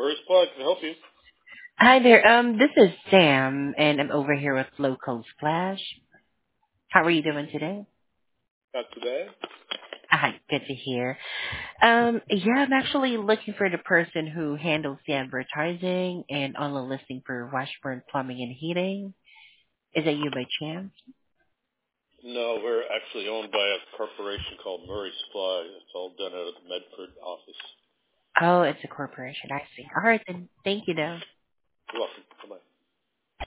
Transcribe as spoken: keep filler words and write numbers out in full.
First Blood can I help you. Hi there. Um, this is Sam, and I'm over here with Local Splash. How are you doing today? Not today. Hi, good to hear. Um, yeah, I'm actually looking for the person who handles the advertising and on the listing for Washburn Plumbing and Heating. Is that you by chance? No, we're actually owned by a corporation called Murray Supply. It's all done out of the Medford office. Oh, it's a corporation. I see. All right, then. Thank you, though. You're welcome. Bye-bye.